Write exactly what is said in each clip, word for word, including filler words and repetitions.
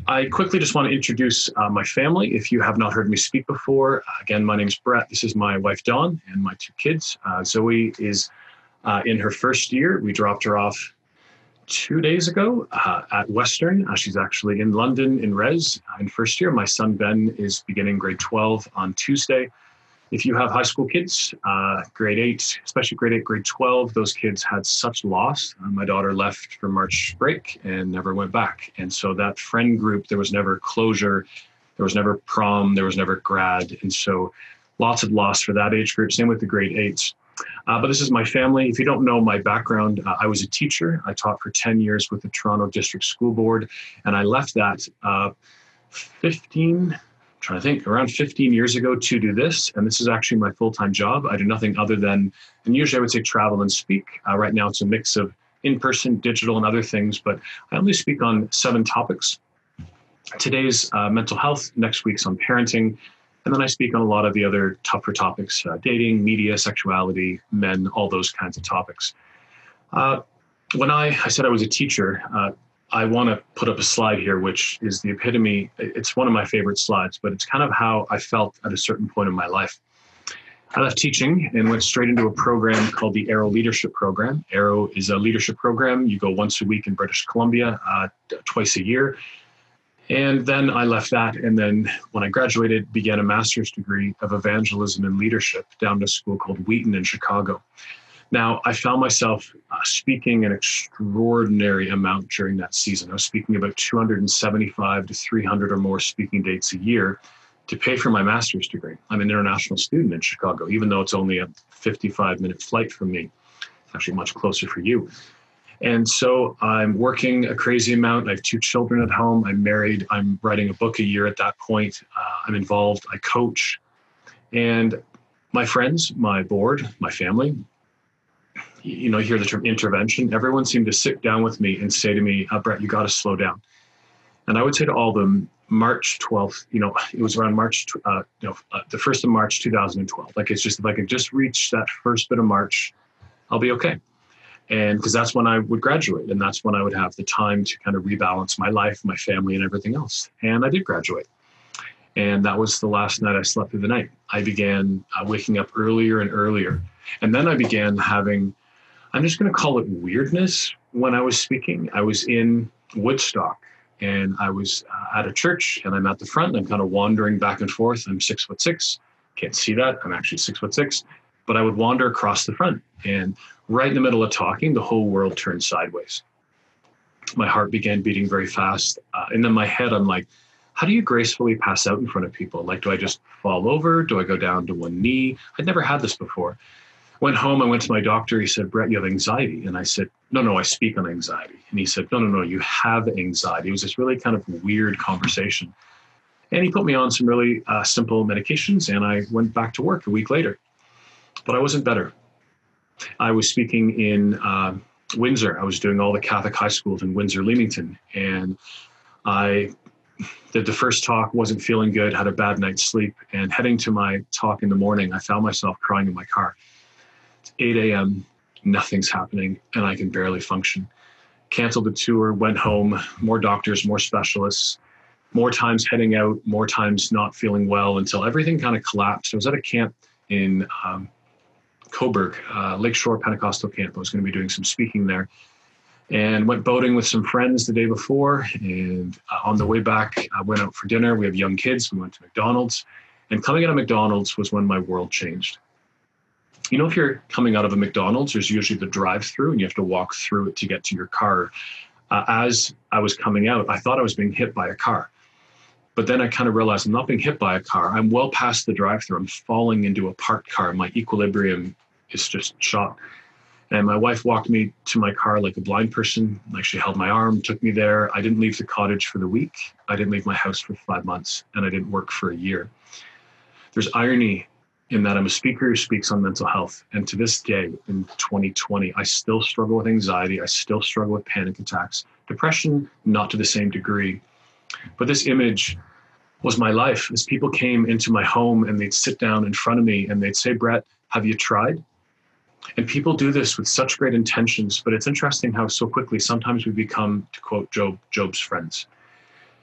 I quickly just want to introduce uh, my family. If you have not heard me speak before, uh, again, my name's Brett. This is my wife, Dawn, and my two kids. Uh, Zoe is uh, in her first year. We dropped her off two days ago uh, at Western. Uh, she's actually in London in Res uh, in first year. My son, Ben, is beginning grade twelve on Tuesday. If you have high school kids, uh, grade eight, especially grade eight, grade twelve, those kids had such loss. Uh, my daughter left for March break and never went back. And so that friend group, there was never closure, there was never prom, there was never grad. And so lots of loss for that age group. Same with the grade eights. Uh, but this is my family. If you don't know my background, uh, I was a teacher. I taught for ten years with the Toronto District School Board, and I left that uh, fifteen trying to think, around fifteen years ago to do this. And this is actually my full-time job. I do nothing other than, and usually I would say travel and speak. Uh, right now it's a mix of in-person, digital, and other things, but I only speak on seven topics. Today's uh, mental health, next week's on parenting, and then I speak on a lot of the other tougher topics, uh, dating, media, sexuality, men, all those kinds of topics. Uh, when I, I said I was a teacher, uh, I want to put up a slide here, which is the epitome. It's one of my favorite slides, but it's kind of how I felt at a certain point in my life. I left teaching and went straight into a program called the Arrow Leadership Program. Arrow is a leadership program. You go once a week in British Columbia, uh, twice a year. And then I left that. And then when I graduated, began a master's degree of evangelism and leadership down to a school called Wheaton in Chicago. Now, I found myself uh, speaking an extraordinary amount during that season. I was speaking about two hundred seventy-five to three hundred or more speaking dates a year to pay for my master's degree. I'm an international student in Chicago, even though it's only a fifty-five minute flight from me. It's actually much closer for you. And so I'm working a crazy amount. I have two children at home. I'm married. I'm writing a book a year at that point. Uh, I'm involved. I coach. And my friends, my board, my family, you know, you hear the term intervention. Everyone seemed to sit down with me and say to me, uh, Brett, you got to slow down. And I would say to all of them, March twelfth, you know, it was around March, uh, you know, uh, the first of March, two thousand twelve. Like, it's just, if I could just reach that first bit of March, I'll be okay. And because that's when I would graduate, and that's when I would have the time to kind of rebalance my life, my family, and everything else. And I did graduate. And that was the last night I slept through the night. I began uh, waking up earlier and earlier. And then I began having, I'm just going to call it weirdness when I was speaking. I was in Woodstock and I was uh, at a church, and I'm at the front. I'm kind of wandering back and forth. I'm six foot six. Can't see that. I'm actually six foot six. But I would wander across the front, and right in the middle of talking, the whole world turned sideways. My heart began beating very fast. Uh, and in my head, I'm like, how do you gracefully pass out in front of people? Like, do I just fall over? Do I go down to one knee? I'd never had this before. Went home, I went to my doctor. He said, Brett, you have anxiety. And I said, no, no, I speak on anxiety. And he said, no, no, no, you have anxiety. It was this really kind of weird conversation. And he put me on some really uh, simple medications, and I went back to work a week later. But I wasn't better. I was speaking in uh, Windsor. I was doing all the Catholic high schools in Windsor, Leamington. And I did the first talk, wasn't feeling good, had a bad night's sleep. And heading to my talk in the morning, I found myself crying in my car. It's eight a.m., nothing's happening, and I can barely function. Canceled the tour, went home, more doctors, more specialists, more times heading out, more times not feeling well, until everything kind of collapsed. I was at a camp in um, Coburg, uh, Lakeshore Pentecostal camp. I was going to be doing some speaking there, and went boating with some friends the day before. And uh, on the way back, I went out for dinner. We have young kids. We went to McDonald's, and coming out of McDonald's was when my world changed. You know, if you're coming out of a McDonald's, there's usually the drive-through, and you have to walk through it to get to your car. Uh, as I was coming out, I thought I was being hit by a car. But then I kind of realized I'm not being hit by a car. I'm well past the drive-through. I'm falling into a parked car. My equilibrium is just shot. And my wife walked me to my car like a blind person. Like, she held my arm, took me there. I didn't leave the cottage for the week. I didn't leave my house for five months, and I didn't work for a year. There's irony in that I'm a speaker who speaks on mental health. And to this day, in twenty twenty, I still struggle with anxiety. I still struggle with panic attacks. Depression, not to the same degree. But this image was my life. As people came into my home and they'd sit down in front of me and they'd say, Brett, have you tried? And people do this with such great intentions, but it's interesting how so quickly sometimes we become, to quote Job, Job's friends.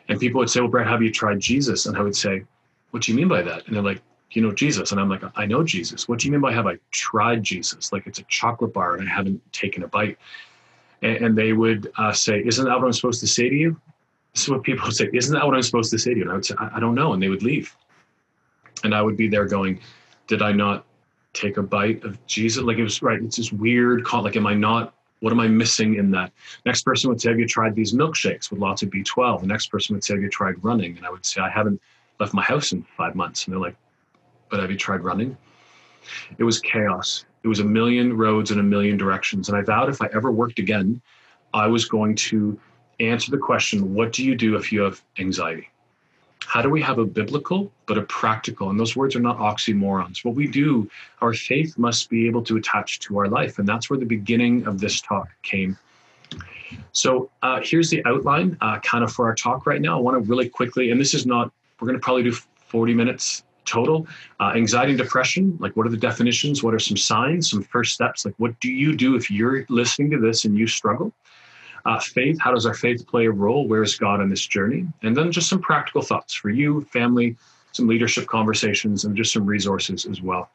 And people would say, well, Brett, have you tried Jesus? And I would say, what do you mean by that? And they're like, you know, Jesus. And I'm like, I know Jesus. What do you mean by have I tried Jesus? Like, it's a chocolate bar and I haven't taken a bite. And, and they would uh, say, isn't that what I'm supposed to say to you? This is what people would say. Isn't that what I'm supposed to say to you? And I would say, I, I don't know. And they would leave. And I would be there going, did I not take a bite of Jesus? Like, it was right. It's this weird call. Like, am I not, what am I missing in that? Next person would say, have you tried these milkshakes with lots of B twelve? The next person would say, have you tried running? And I would say, I haven't left my house in five months. And they're like, but have you tried running? It was chaos. It was a million roads in a million directions. And I vowed if I ever worked again, I was going to answer the question, what do you do if you have anxiety? How do we have a biblical but a practical? And those words are not oxymorons. What we do, our faith must be able to attach to our life. And that's where the beginning of this talk came. So uh, here's the outline uh, kind of for our talk right now. I want to really quickly, and this is not, we're going to probably do forty minutes total. Uh, anxiety and depression, like what are the definitions? What are some signs, some first steps? Like what do you do if you're listening to this and you struggle? Uh, faith, how does our faith play a role? Where is God in this journey? And then just some practical thoughts for you, family, some leadership conversations, and just some resources as well.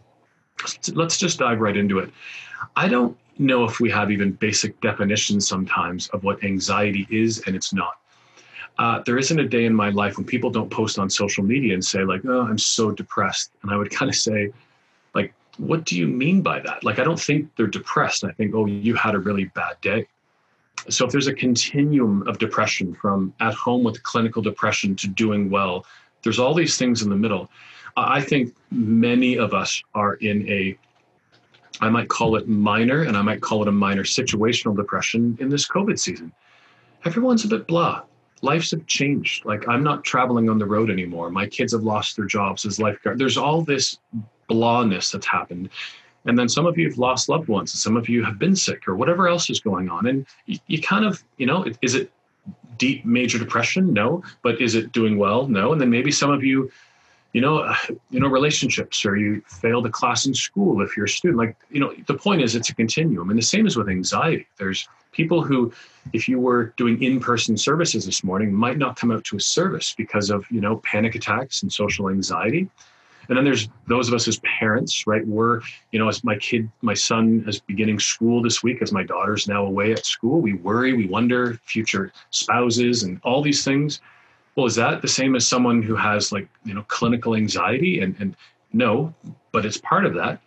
Let's just dive right into it. I don't know if we have even basic definitions sometimes of what anxiety is and it's not. Uh, there isn't a day in my life when people don't post on social media and say like, oh, I'm so depressed. And I would kind of say, like, what do you mean by that? Like, I don't think they're depressed. I think, oh, you had a really bad day. So if there's a continuum of depression from at home with clinical depression to doing well, there's all these things in the middle. I think many of us are in a, I might call it minor, and I might call it a minor situational depression in this COVID season. Everyone's a bit blah. Lives have changed. Like, I'm not traveling on the road anymore. My kids have lost their jobs as lifeguard. There's all this blahness that's happened. And then some of you have lost loved ones, and some of you have been sick or whatever else is going on. And you, you kind of, you know, is it deep major depression? No. But is it doing well? No. And then maybe some of you, you know, you know, relationships, or you failed a class in school if you're a student. Like, you know, the point is it's a continuum. And the same is with anxiety. There's people who, if you were doing in-person services this morning, might not come out to a service because of, you know, panic attacks and social anxiety. And then there's those of us as parents, right? We're, you know, as my kid, my son is beginning school this week, as my daughter's now away at school, we worry, we wonder, future spouses and all these things. Well, is that the same as someone who has like, you know, clinical anxiety? And, and no, but it's part of that.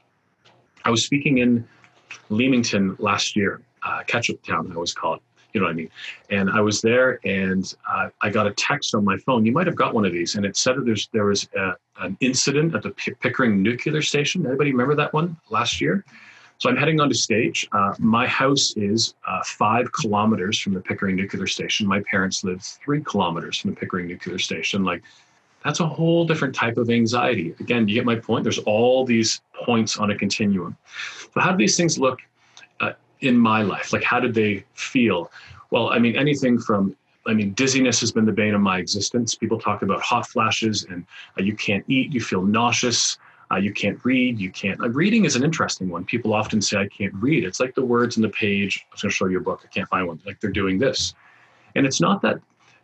I was speaking in Leamington last year, uh, Ketchup Town, I always call it. You know what I mean? And I was there, and uh, I got a text on my phone. You might have got one of these, and it said that there's there was a, an incident at the P- Pickering Nuclear Station. Anybody remember that one last year? So I'm heading onto stage. Uh, my house is uh, five kilometers from the Pickering Nuclear Station. My parents live three kilometers from the Pickering Nuclear Station. Like, that's a whole different type of anxiety. Again, you get my point? There's all these points on a continuum. So how do these things look uh, in my life? Like, how did they feel? Well, I mean, anything from, I mean, dizziness has been the bane of my existence. People talk about hot flashes, and uh, you can't eat, you feel nauseous, uh, you can't read, you can't, like, reading is an interesting one. People often say, I can't read. It's like the words in the page. I was going to show you a book. I can't find one. Like, they're doing this. And it's not that,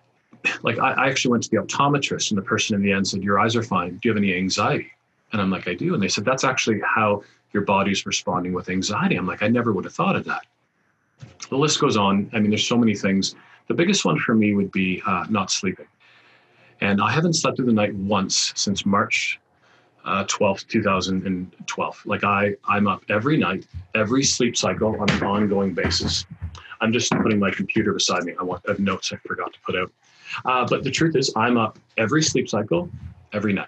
like, I, I actually went to the optometrist, and the person in the end said, your eyes are fine. Do you have any anxiety? And I'm like, I do. And they said, that's actually how your body's responding with anxiety. I'm like, I never would have thought of that. The list goes on. I mean, there's so many things. The biggest one for me would be uh, not sleeping. And I haven't slept through the night once since March uh, twelfth, two thousand twelve. Like, I, I'm up every night, every sleep cycle on an ongoing basis. I'm just putting my computer beside me. I want I have notes I forgot to put out. Uh, but the truth is, I'm up every sleep cycle, every night.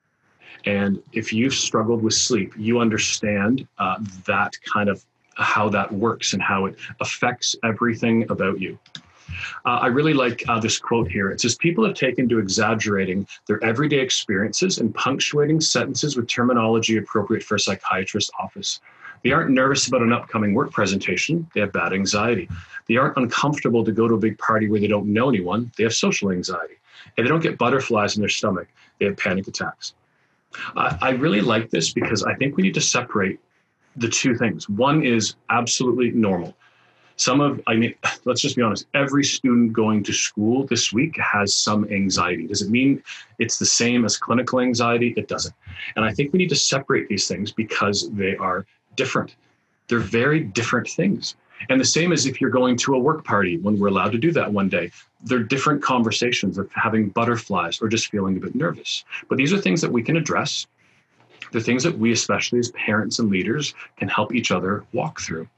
And if you've struggled with sleep, you understand uh, that kind of how that works and how it affects everything about you. Uh, I really like uh, this quote here. It says, people have taken to exaggerating their everyday experiences and punctuating sentences with terminology appropriate for a psychiatrist's office. They aren't nervous about an upcoming work presentation. They have bad anxiety. They aren't uncomfortable to go to a big party where they don't know anyone. They have social anxiety. And they don't get butterflies in their stomach. They have panic attacks. Uh, I really like this because I think we need to separate the two things. One is absolutely normal. Some of, I mean, let's just be honest, every student going to school this week has some anxiety. Does it mean it's the same as clinical anxiety? It doesn't. And I think we need to separate these things because they are different. They're very different things. And the same as if you're going to a work party, when we're allowed to do that one day, they're different conversations of having butterflies or just feeling a bit nervous. But these are things that we can address. They're things that we, especially as parents and leaders, can help each other walk through.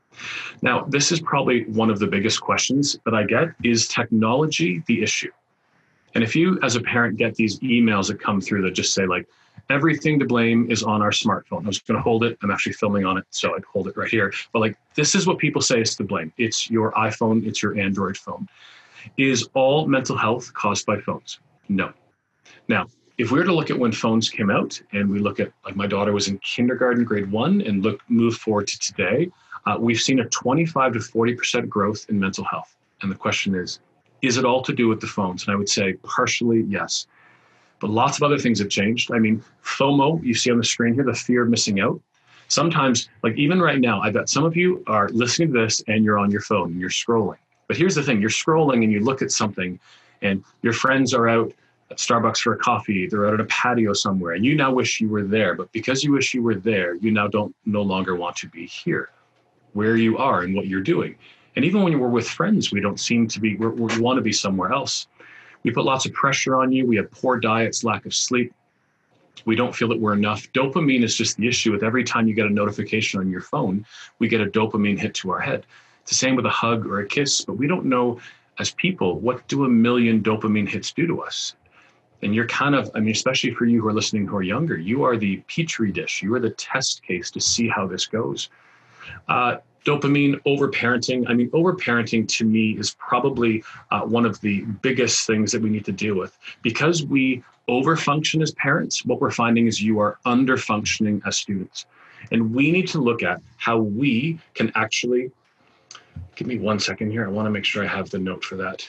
Now, this is probably one of the biggest questions that I get. Is technology the issue? And if you, as a parent, get these emails that come through that just say, like, everything to blame is on our smartphone. I was going to hold it. I'm actually filming on it, so I'd hold it right here. But like, this is what people say is to blame. It's your iPhone. It's your Android phone. Is all mental health caused by phones? No. Now, if we were to look at when phones came out and we look at, like, my daughter was in kindergarten, grade one, and look, move forward to today, uh, we've seen a twenty-five to forty percent growth in mental health. And the question is, is it all to do with the phones? And I would say partially, yes. But lots of other things have changed. I mean, FOMO, you see on the screen here, the fear of missing out. Sometimes, like even right now, I bet some of you are listening to this and you're on your phone and you're scrolling. But here's the thing, you're scrolling and you look at something and your friends are out at Starbucks for a coffee, they're out at a patio somewhere, and you now wish you were there. But because you wish you were there, you now don't no longer want to be here, where you are and what you're doing. And even when we're with friends, we don't seem to be, we're, we want to be somewhere else. We put lots of pressure on you. We have poor diets, lack of sleep. We don't feel that we're enough. Dopamine is just the issue with every time you get a notification on your phone, we get a dopamine hit to our head. It's the same with a hug or a kiss, but we don't know as people, what do a million dopamine hits do to us? And you're kind of, I mean, especially for you who are listening who are younger, you are the petri dish. You are the test case to see how this goes. Uh, Dopamine, overparenting. I mean, overparenting to me is probably uh, one of the biggest things that we need to deal with. Because we overfunction as parents, what we're finding is you are underfunctioning as students. And we need to look at how we can actually, give me one second here. I want to make sure I have the note for that.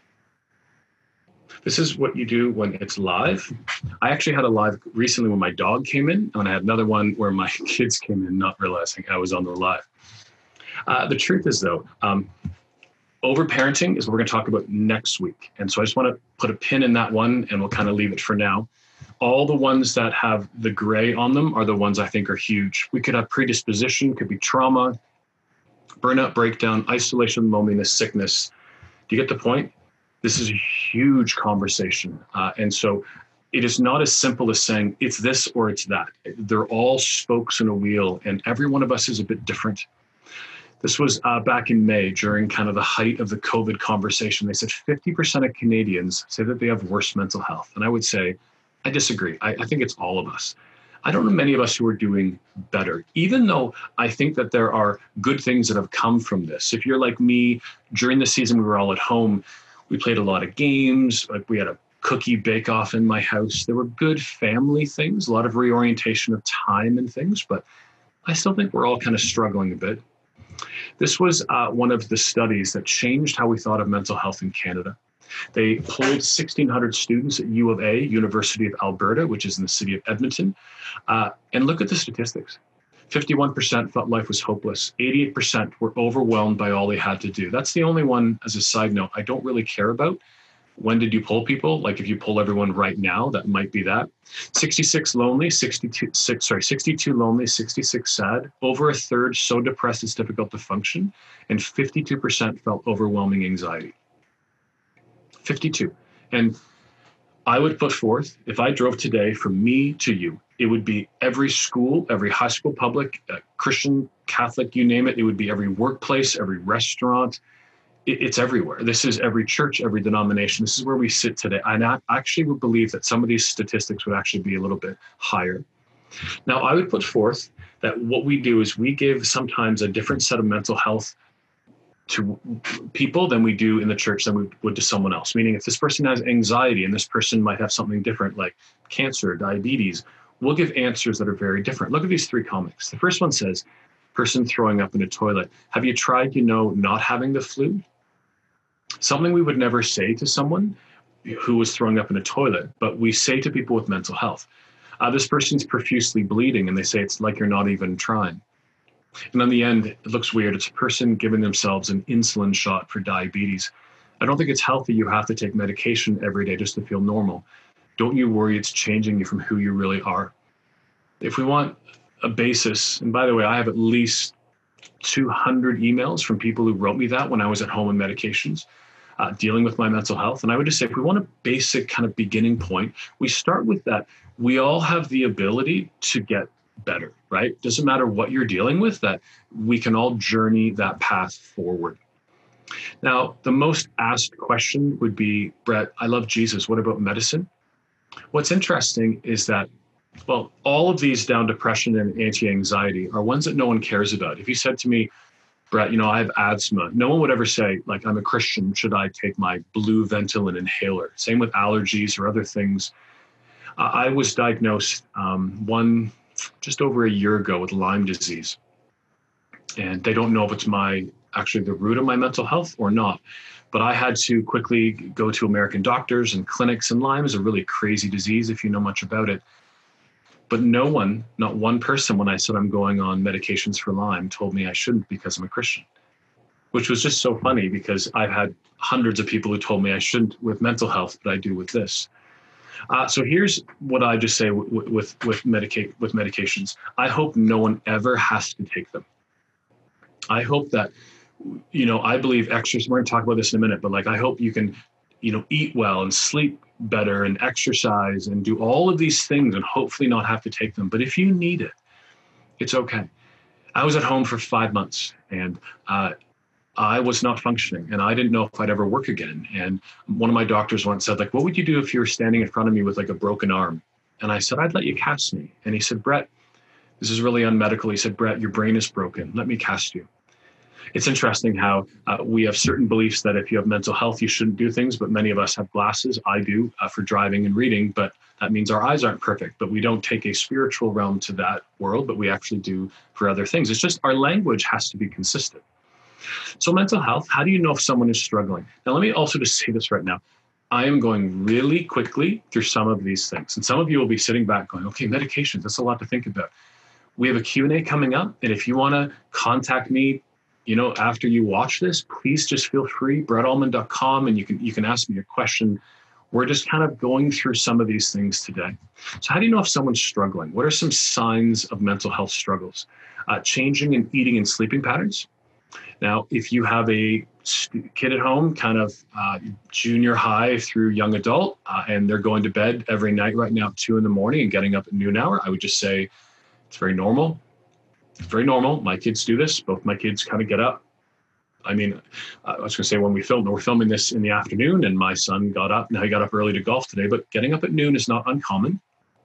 This is what you do when it's live. I actually had a live recently when my dog came in, and I had another one where my kids came in, not realizing I was on the live. Uh, the truth is, though, um, overparenting is what we're going to talk about next week. And so I just want to put a pin in that one, and we'll kind of leave it for now. All the ones that have the gray on them are the ones I think are huge. We could have predisposition, could be trauma, burnout, breakdown, isolation, loneliness, sickness. Do you get the point? This is a huge conversation. Uh, and so it is not as simple as saying it's this or it's that. They're all spokes in a wheel, and every one of us is a bit different. This was uh, back in May during kind of the height of the COVID conversation. They said fifty percent of Canadians say that they have worse mental health. And I would say, I disagree. I, I think it's all of us. I don't know many of us who are doing better, even though I think that there are good things that have come from this. If you're like me, during the season, we were all at home. We played a lot of games. Like we had a cookie bake-off in my house. There were good family things, a lot of reorientation of time and things, but I still think we're all kind of struggling a bit. This was uh, one of the studies that changed how we thought of mental health in Canada. They polled sixteen hundred students at U of A, University of Alberta, which is in the city of Edmonton, uh, and look at the statistics. fifty-one percent felt life was hopeless. eighty-eight percent were overwhelmed by all they had to do. That's the only one, as a side note, I don't really care about. When did you poll people? Like if you poll everyone right now, that might be that. sixty-six lonely, sixty-two, six, sorry, sixty-two lonely, sixty-six sad. Over a third so depressed it's difficult to function. And fifty-two percent felt overwhelming anxiety. fifty-two. And I would put forth, if I drove today from me to you, it would be every school, every high school, public, uh, Christian, Catholic, you name it. It would be every workplace, every restaurant. It's everywhere. This is every church, every denomination. This is where we sit today. And I actually would believe that some of these statistics would actually be a little bit higher. Now, I would put forth that what we do is we give sometimes a different set of mental health to people than we do in the church than we would to someone else. Meaning if this person has anxiety and this person might have something different like cancer, diabetes, we'll give answers that are very different. Look at these three comics. The first one says, person throwing up in a toilet. Have you tried, you know, not having the flu? Something we would never say to someone who was throwing up in a toilet, but we say to people with mental health. Uh, this person's profusely bleeding, and they say it's like you're not even trying. And in the end, it looks weird. It's a person giving themselves an insulin shot for diabetes. I don't think it's healthy. You have to take medication every day just to feel normal. Don't you worry, it's changing you from who you really are. If we want a basis, and by the way, I have at least two hundred emails from people who wrote me that when I was at home on medications, uh, dealing with my mental health. And I would just say, if we want a basic kind of beginning point, we start with that. We all have the ability to get better, right? Doesn't matter what you're dealing with, that we can all journey that path forward. Now, the most asked question would be, Brett, I love Jesus. What about medicine? What's interesting is that, well, all of these down depression and anti-anxiety are ones that no one cares about. If you said to me, Brett, you know, I have asthma, no one would ever say, like, I'm a Christian, should I take my blue Ventolin inhaler? Same with allergies or other things. Uh, I was diagnosed um, one just over a year ago with Lyme disease. And they don't know if it's my actually the root of my mental health or not. But I had to quickly go to American doctors and clinics, and Lyme is a really crazy disease if you know much about it. But no one, not one person, when I said I'm going on medications for Lyme, told me I shouldn't because I'm a Christian, which was just so funny because I've had hundreds of people who told me I shouldn't with mental health, but I do with this. Uh, so here's what I just say w- w- with with medica- with medications. I hope no one ever has to take them. I hope that, you know, I believe exercise, we're going to talk about this in a minute, but like, I hope you can, you know, eat well and sleep better and exercise and do all of these things and hopefully not have to take them. But if you need it, it's okay. I was at home for five months and uh, I was not functioning and I didn't know if I'd ever work again. And one of my doctors once said, like, what would you do if you were standing in front of me with like a broken arm? And I said, I'd let you cast me. And he said, Brett, this is really unmedical. He said, Brett, your brain is broken. Let me cast you. It's interesting how uh, we have certain beliefs that if you have mental health, you shouldn't do things, but many of us have glasses. I do uh, for driving and reading, but that means our eyes aren't perfect, but we don't take a spiritual realm to that world, but we actually do for other things. It's just our language has to be consistent. So mental health, how do you know if someone is struggling? Now, let me also just say this right now. I am going really quickly through some of these things. And some of you will be sitting back going, okay, medications, that's a lot to think about. We have a Q and A coming up. And if you want to contact me, you know, after you watch this, please just feel free, brett allman dot com, and you can you can ask me a question. We're just kind of going through some of these things today. So how do you know if someone's struggling? What are some signs of mental health struggles? Uh, changing in eating and sleeping patterns. Now, if you have a kid at home, kind of uh, junior high through young adult, uh, and they're going to bed every night right now at two in the morning and getting up at noon hour, I would just say it's very normal. Very normal. My kids do this. Both my kids kind of get up. I mean, I was going to say when we filmed, we're filming this in the afternoon and my son got up. Now he got up early to golf today, but getting up at noon is not uncommon.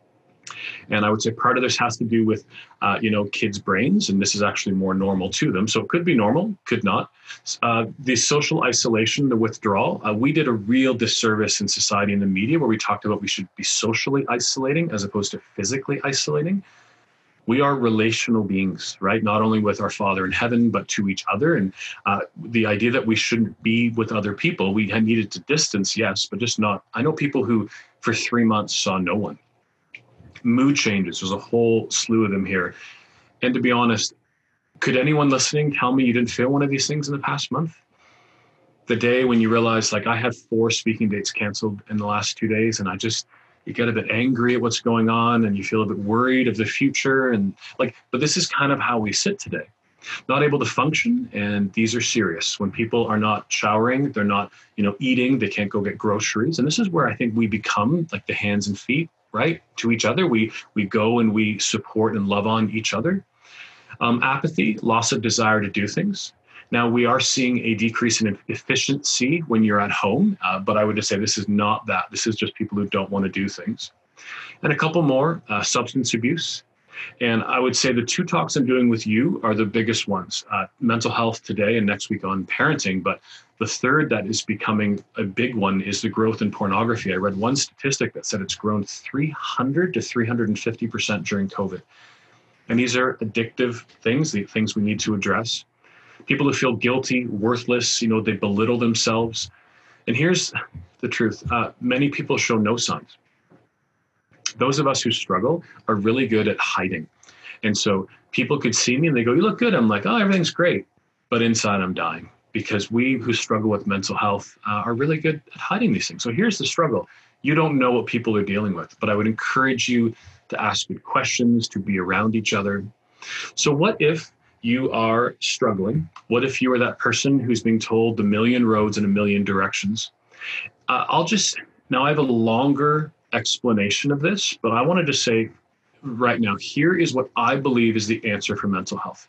And I would say part of this has to do with, uh, you know, kids' brains, and this is actually more normal to them. So it could be normal, could not. Uh, the social isolation, the withdrawal, uh, we did a real disservice in society and the media where we talked about we should be socially isolating as opposed to physically isolating. We are relational beings, right? Not only with our Father in heaven, but to each other. And uh, the idea that we shouldn't be with other people, we had needed to distance, yes, but just not. I know people who for three months saw no one. Mood changes, there's a whole slew of them here. And to be honest, could anyone listening tell me you didn't feel one of these things in the past month? The day when you realize, like, I had four speaking dates canceled in the last two days, and I just, you get a bit angry at what's going on and you feel a bit worried of the future. And like, but this is kind of how we sit today, not able to function. And these are serious. When people are not showering, they're not, you know, eating, they can't go get groceries. And this is where I think we become like the hands and feet, right, to each other. We, we go and we support and love on each other. Um, apathy, loss of desire to do things. Now, we are seeing a decrease in efficiency when you're at home, uh, but I would just say this is not that. This is just people who don't want to do things. And a couple more, uh, substance abuse. And I would say the two talks I'm doing with you are the biggest ones, uh, mental health today and next week on parenting. But the third that is becoming a big one is the growth in pornography. I read one statistic that said it's grown three hundred to three hundred fifty percent during COVID. And these are addictive things, the things we need to address. People who feel guilty, worthless, you know, they belittle themselves. And here's the truth. Uh, many people show no signs. Those of us who struggle are really good at hiding. And so people could see me and they go, you look good. I'm like, oh, everything's great. But inside I'm dying, because we who struggle with mental health uh, are really good at hiding these things. So here's the struggle. You don't know what people are dealing with, but I would encourage you to ask good questions, to be around each other. So what if you are struggling? What if you are that person who's being told the million roads in a million directions? Uh, I'll just, now I have a longer explanation of this, but I wanted to say right now, here is what I believe is the answer for mental health.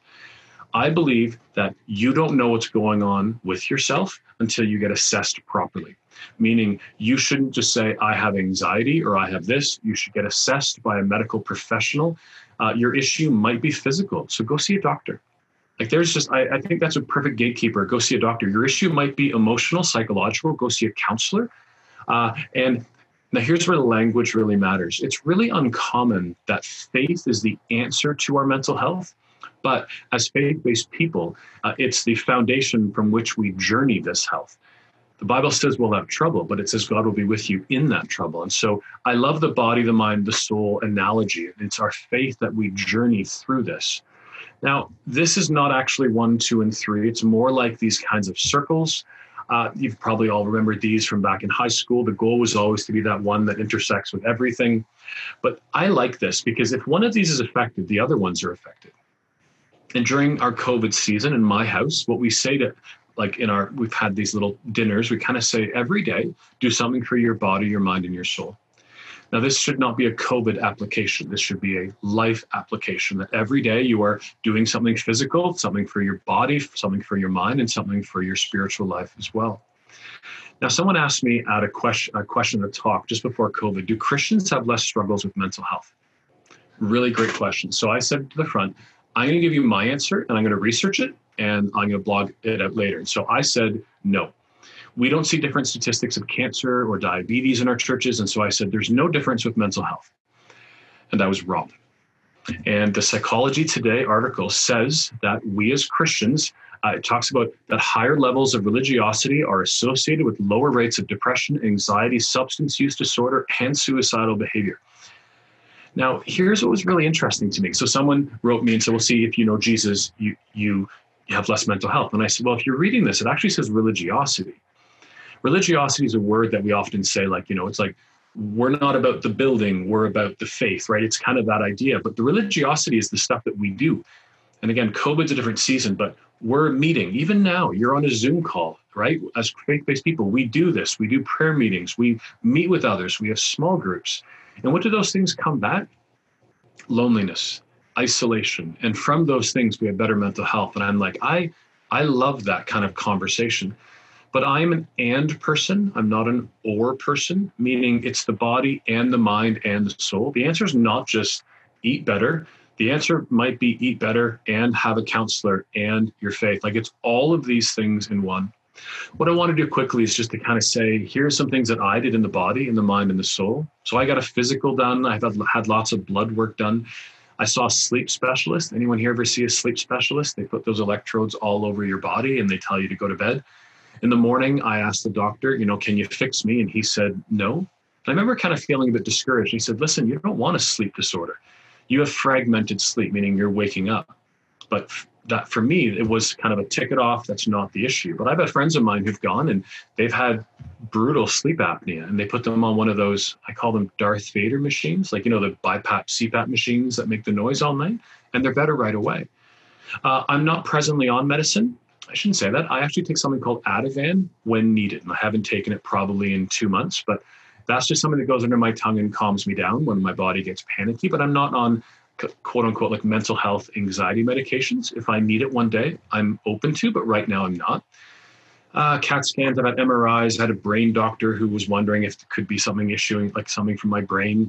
I believe that you don't know what's going on with yourself until you get assessed properly. Meaning you shouldn't just say, I have anxiety or I have this. You should get assessed by a medical professional. Uh, your issue might be physical, so go see a doctor. Like there's just, I, I think that's a perfect gatekeeper. Go see a doctor. Your issue might be emotional, psychological. Go see a counselor. Uh, and now here's where the language really matters. It's really uncommon that faith is the answer to our mental health. But as faith-based people, uh, it's the foundation from which we journey this health. The Bible says we'll have trouble, but it says God will be with you in that trouble. And so I love the body, the mind, the soul analogy. It's our faith that we journey through this. Now, this is not actually one, two, and three. It's more like these kinds of circles. Uh, you've probably all remembered these from back in high school. The goal was always to be that one that intersects with everything. But I like this because if one of these is affected, the other ones are affected. And during our COVID season in my house, what we say to, like in our, we've had these little dinners, we kind of say every day, do something for your body, your mind, and your soul. Now, this should not be a COVID application. This should be a life application, that every day you are doing something physical, something for your body, something for your mind, and something for your spiritual life as well. Now, someone asked me at a question, a question at a talk just before COVID, do Christians have less struggles with mental health? Really great question. So I said to the front, I'm going to give you my answer and I'm going to research it and I'm going to blog it out later. And so I said, no, we don't see different statistics of cancer or diabetes in our churches. And so I said, there's no difference with mental health. And I was wrong. And the Psychology Today article says that we as Christians, uh, it talks about that higher levels of religiosity are associated with lower rates of depression, anxiety, substance use disorder, and suicidal behavior. Now, here's what was really interesting to me. So someone wrote me and said, well, see, if you know Jesus, you, you have less mental health. And I said, well, if you're reading this, it actually says religiosity. Religiosity is a word that we often say, like, you know, it's like, we're not about the building, we're about the faith, right? It's kind of that idea. But the religiosity is the stuff that we do. And again, COVID's a different season, but we're meeting. Even now, you're on a Zoom call, right? As faith-based people, we do this. We do prayer meetings. We meet with others. We have small groups. And what do those things combat? Loneliness, isolation. And from those things, we have better mental health. And I'm like, I, I love that kind of conversation. But I'm an and person. I'm not an or person, meaning it's the body and the mind and the soul. The answer is not just eat better. The answer might be eat better and have a counselor and your faith. Like it's all of these things in one. What I want to do quickly is just to kind of say, here's some things that I did in the body, in the mind, and the soul. So I got a physical done. I've had, had lots of blood work done. I saw a sleep specialist. Anyone here ever see a sleep specialist? They put those electrodes all over your body and they tell you to go to bed. In the morning, I asked the doctor, you know, can you fix me? And he said, no. And I remember kind of feeling a bit discouraged. He said, listen, you don't want a sleep disorder. You have fragmented sleep, meaning you're waking up. But that for me, it was kind of a ticket off. That's not the issue. But I've had friends of mine who've gone and they've had brutal sleep apnea and they put them on one of those, I call them Darth Vader machines, like, you know, the BiPAP, C PAP machines that make the noise all night, and they're better right away. Uh, I'm not presently on medicine. I shouldn't say that. I actually take something called Ativan when needed. And I haven't taken it probably in two months, but that's just something that goes under my tongue and calms me down when my body gets panicky. But I'm not on quote unquote, like mental health, anxiety medications. If I need it one day, I'm open to, but right now I'm not. Uh, CAT scans, I've had M R Is. I had a brain doctor who was wondering if there could be something issuing, like something from my brain.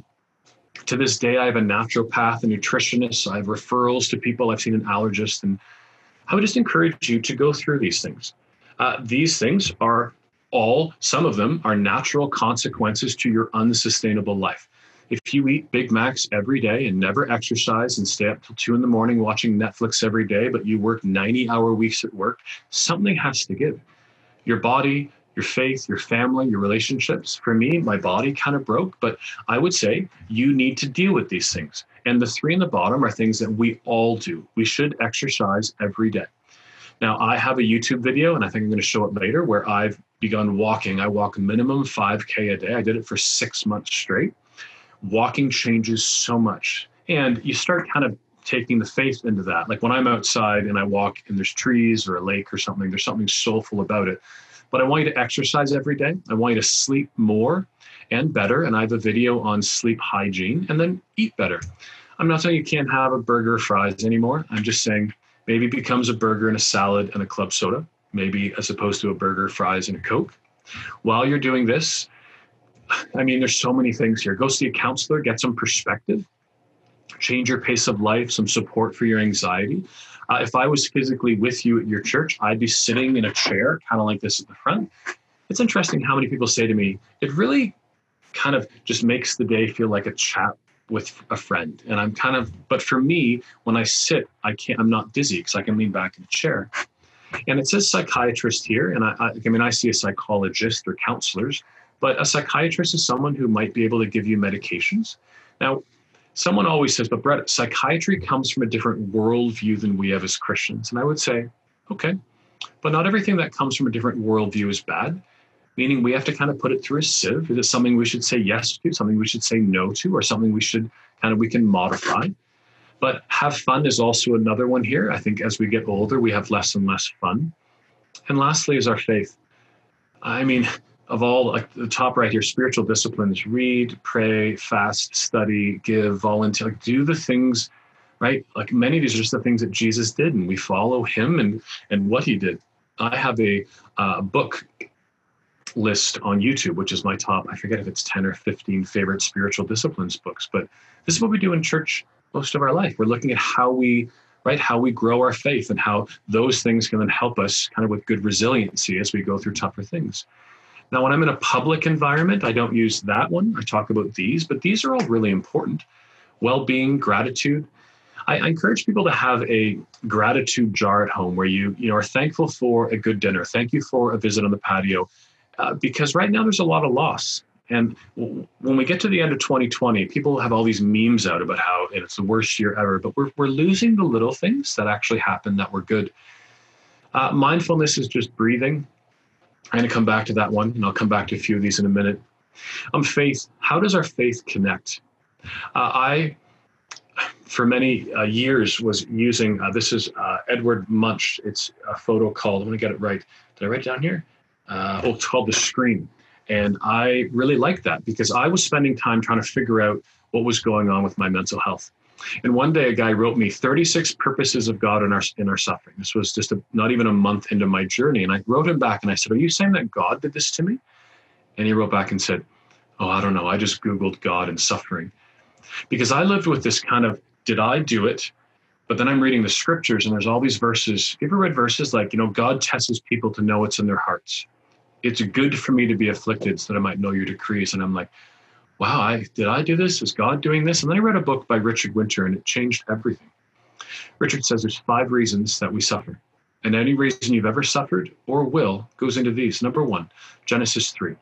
To this day, I have a naturopath, a nutritionist. I have referrals to people. I've seen an allergist. And I would just encourage you to go through these things. Uh, these things are all, some of them are natural consequences to your unsustainable life. If you eat Big Macs every day and never exercise and stay up till two in the morning watching Netflix every day, but you work ninety hour weeks at work, something has to give. Your body, your faith, your family, your relationships. For me, my body kind of broke, but I would say you need to deal with these things. And the three in the bottom are things that we all do. We should exercise every day. Now, I have a YouTube video, and I think I'm going to show it later, where I've begun walking. I walk minimum five K a day. I did it for six months straight. Walking changes so much. And you start kind of taking the faith into that. Like when I'm outside and I walk and there's trees or a lake or something, there's something soulful about it. But I want you to exercise every day. I want you to sleep more and better. And I have a video on sleep hygiene, and then eat better. I'm not saying you can't have a burger or fries anymore. I'm just saying maybe it becomes a burger and a salad and a club soda, maybe as opposed to a burger, fries, and a Coke. While you're doing this, I mean, there's so many things here. Go see a counselor, get some perspective, change your pace of life, some support for your anxiety. Uh, if I was physically with you at your church, I'd be sitting in a chair, kind of like this at the front. It's interesting how many people say to me, it really kind of just makes the day feel like a chat with a friend. And I'm kind of, but for me, when I sit, I can't, I'm not dizzy because I can lean back in the chair. And it says psychiatrist here. And I, I, I mean, I see a psychologist or counselors, but a psychiatrist is someone who might be able to give you medications. Now, someone always says, but Brett, psychiatry comes from a different worldview than we have as Christians. And I would say, okay, but not everything that comes from a different worldview is bad. Meaning we have to kind of put it through a sieve. Is it something we should say yes to, something we should say no to, or something we should kind of, we can modify? But have fun is also another one here. I think as we get older, we have less and less fun. And lastly is our faith. I mean, of all, like the top right here, spiritual disciplines, read, pray, fast, study, give, volunteer, like do the things, right? Like many of these are just the things that Jesus did, and we follow him and, and what he did. I have a uh, book list on YouTube, which is my top, I forget if it's ten or fifteen favorite spiritual disciplines books, but this is what we do in church most of our life. We're looking at how we, right, how we grow our faith and how those things can then help us kind of with good resiliency as we go through tougher things. Now, when I'm in a public environment, I don't use that one. I talk about these, but these are all really important. Well-being, gratitude. I, I encourage people to have a gratitude jar at home where you, you know, are thankful for a good dinner. Thank you for a visit on the patio. Uh, because right now there's a lot of loss. And w- when we get to the end of twenty twenty, people have all these memes out about how it's the worst year ever, but we're we're losing the little things that actually happen that were good. Uh, mindfulness is just breathing. I'm going to come back to that one, and I'll come back to a few of these in a minute. Um, faith. How does our faith connect? Uh, I, for many uh, years, was using, uh, this is uh, Edward Munch. It's a photo called, I'm going to get it right. Did I write it down here? Uh, oh, it's called The Scream. And I really liked that because I was spending time trying to figure out what was going on with my mental health. And one day a guy wrote me thirty-six purposes of God in our in our suffering. This was just a, not even a month into my journey. And I wrote him back and I said, are you saying that God did this to me? And he wrote back and said, oh, I don't know. I just Googled God and suffering. Because I lived with this kind of, did I do it? But then I'm reading the scriptures and there's all these verses. You ever read verses like, you know, God tests his people to know what's in their hearts. It's good for me to be afflicted so that I might know your decrees. And I'm like, wow, I, did I do this? Is God doing this? And then I read a book by Richard Winter and it changed everything. Richard says there's five reasons that we suffer. And any reason you've ever suffered or will goes into these. Number one, Genesis three.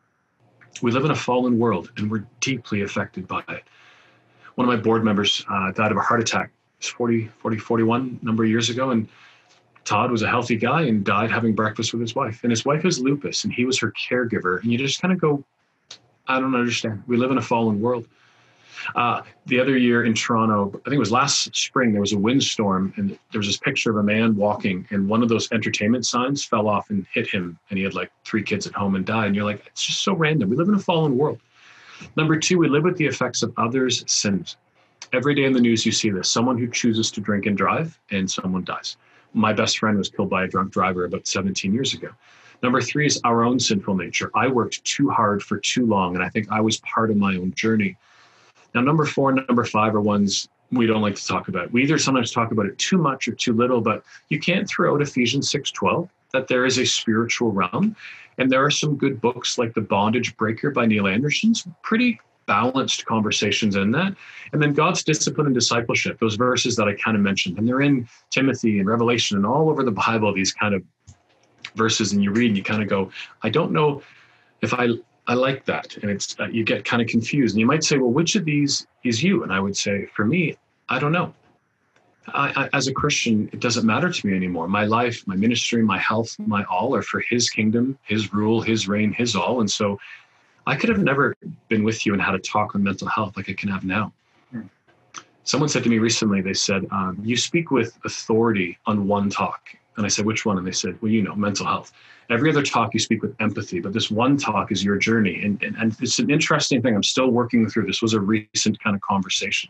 We live in a fallen world and we're deeply affected by it. One of my board members uh, died of a heart attack. It's forty, forty, forty-one number of years ago. And Todd was a healthy guy and died having breakfast with his wife. And his wife has lupus and he was her caregiver. And you just kind of go, I don't understand. We live in a fallen world. Uh, the other year in Toronto, I think it was last spring, there was a windstorm and there was this picture of a man walking and one of those entertainment signs fell off and hit him. And he had like three kids at home and died. And you're like, it's just so random. We live in a fallen world. Number two, we live with the effects of others' sins. Every day in the news, you see this. Someone who chooses to drink and drive and someone dies. My best friend was killed by a drunk driver about seventeen years ago. Number three is our own sinful nature. I worked too hard for too long, and I think I was part of my own journey. Now, number four and number five are ones we don't like to talk about. We either sometimes talk about it too much or too little, but you can't throw out Ephesians six twelve, that there is a spiritual realm. And there are some good books like The Bondage Breaker by Neil Anderson, some pretty balanced conversations in that. And then God's discipline and discipleship, those verses that I kind of mentioned, and they're in Timothy and Revelation and all over the Bible, these kind of verses and you read and you kind of go, I don't know if I I like that. And it's uh, you get kind of confused. And you might say, well, which of these is you? And I would say, for me, I don't know. I, I, as a Christian, it doesn't matter to me anymore. My life, my ministry, my health, my all are for his kingdom, his rule, his reign, his all. And so I could have never been with you and had a talk on mental health like I can have now. Hmm. Someone said to me recently, they said, um, you speak with authority on one talk. And I said, which one? And they said, well, you know, mental health. Every other talk you speak with empathy, but this one talk is your journey. And, and, and it's an interesting thing. I'm still working through. This was a recent kind of conversation.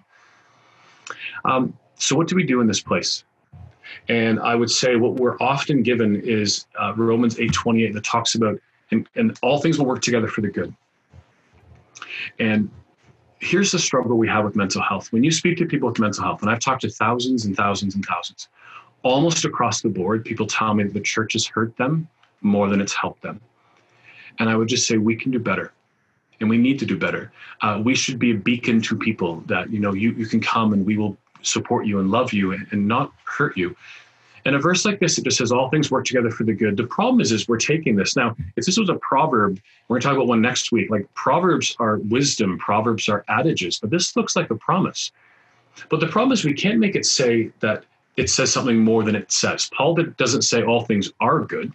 Um, so what do we do in this place? And I would say what we're often given is uh, Romans eight twenty-eight that talks about, and, and all things will work together for the good. And here's the struggle we have with mental health. When you speak to people with mental health, and I've talked to thousands and thousands and thousands, almost across the board, people tell me that the church has hurt them more than it's helped them. And I would just say we can do better. And we need to do better. Uh, we should be a beacon to people that, you know, you, you can come and we will support you and love you and, and not hurt you. And a verse like this, it just says all things work together for the good. The problem is, is we're taking this. Now, if this was a proverb, we're going to talk about one next week. Like proverbs are wisdom, proverbs are adages, but this looks like a promise. But the problem is we can't make it say that it says something more than it says. Paul doesn't say all things are good.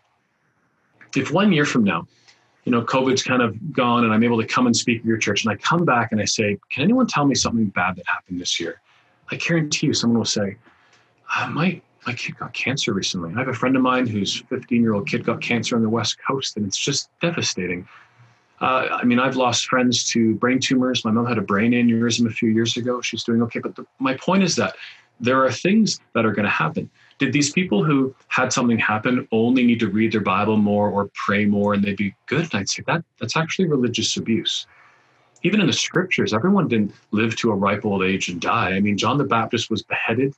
If one year from now, you know, COVID's kind of gone and I'm able to come and speak at your church and I come back and I say, can anyone tell me something bad that happened this year? I guarantee you someone will say, uh, my, my kid got cancer recently. I have a friend of mine whose fifteen-year-old kid got cancer on the West Coast, and it's just devastating. Uh, I mean, I've lost friends to brain tumors. My mom had a brain aneurysm a few years ago. She's doing okay. But the, my point is that there are things that are going to happen. Did these people who had something happen only need to read their Bible more or pray more and they'd be good? And I'd say that that's actually religious abuse. Even in the scriptures, everyone didn't live to a ripe old age and die. I mean, John the Baptist was beheaded.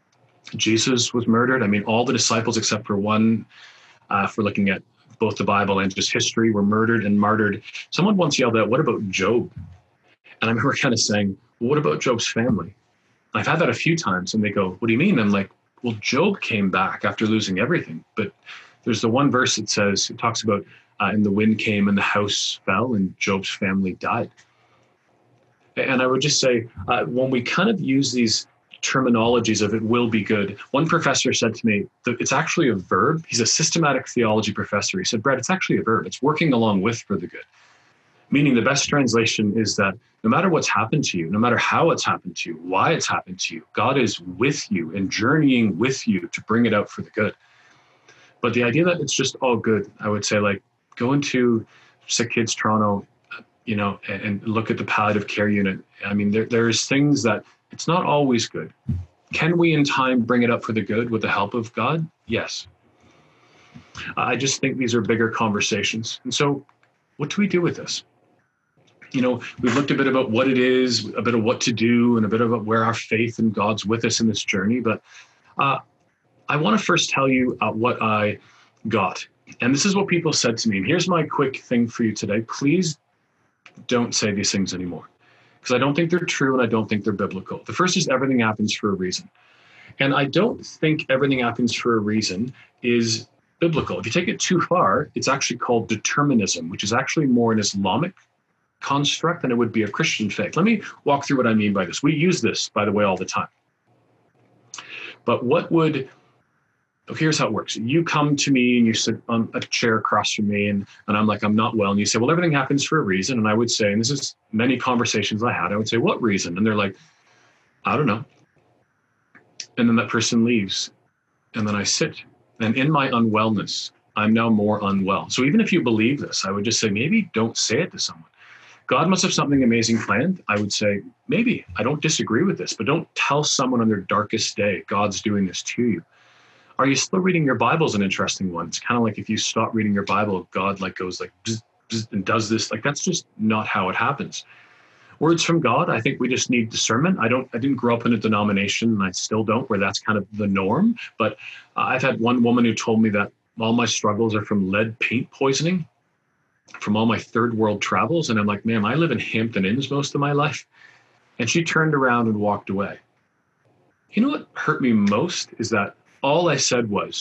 Jesus was murdered. I mean, all the disciples except for one, uh, for looking at both the Bible and just history, were murdered and martyred. Someone once yelled out, what about Job? And I remember kind of saying, well, what about Job's family? I've had that a few times and they go, what do you mean? I'm like, well, Job came back after losing everything. But there's the one verse that says, it talks about, uh, and the wind came and the house fell and Job's family died. And I would just say, uh, when we kind of use these terminologies of it will be good, one professor said to me, that it's actually a verb. He's a systematic theology professor. He said, Brett, it's actually a verb. It's working along with for the good. Meaning the best translation is that no matter what's happened to you, no matter how it's happened to you, why it's happened to you, God is with you and journeying with you to bring it out for the good. But the idea that it's just all good, I would say, like, go into Sick Kids Toronto, you know, and, and look at the palliative care unit. I mean, there there's things that it's not always good. Can we in time bring it up for the good with the help of God? Yes. I just think these are bigger conversations. And so what do we do with this? You know, we've looked a bit about what it is, a bit of what to do, and a bit about where our faith in God's with us in this journey. But uh, I want to first tell you uh, what I got. And this is what people said to me. And here's my quick thing for you today. Please don't say these things anymore, because I don't think they're true and I don't think they're biblical. The first is everything happens for a reason. And I don't think everything happens for a reason is biblical. If you take it too far, it's actually called determinism, which is actually more an Islamic construct than it would be a Christian faith. Let me walk through what I mean by this. We use this, by the way, all the time. But what would, okay, here's how it works. You come to me and you sit on a chair across from me and, and I'm like, I'm not well. And you say, well, everything happens for a reason. And I would say, and this is many conversations I had, I would say, what reason? And they're like, I don't know. And then that person leaves. And then I sit. And in my unwellness, I'm now more unwell. So even if you believe this, I would just say, maybe don't say it to someone. God must have something amazing planned. I would say, maybe. I don't disagree with this, but don't tell someone on their darkest day, God's doing this to you. Are you still reading your Bible is an interesting one. It's kind of like if you stop reading your Bible, God like goes like bzz, bzz, and does this. Like that's just not how it happens. Words from God, I think we just need discernment. I don't. I didn't grow up in a denomination, and I still don't, where that's kind of the norm. But uh, I've had one woman who told me that all my struggles are from lead paint poisoning, from all my third world travels. And I'm like, ma'am, I live in Hampton Inns most of my life. And she turned around and walked away. You know what hurt me most is that all I said was,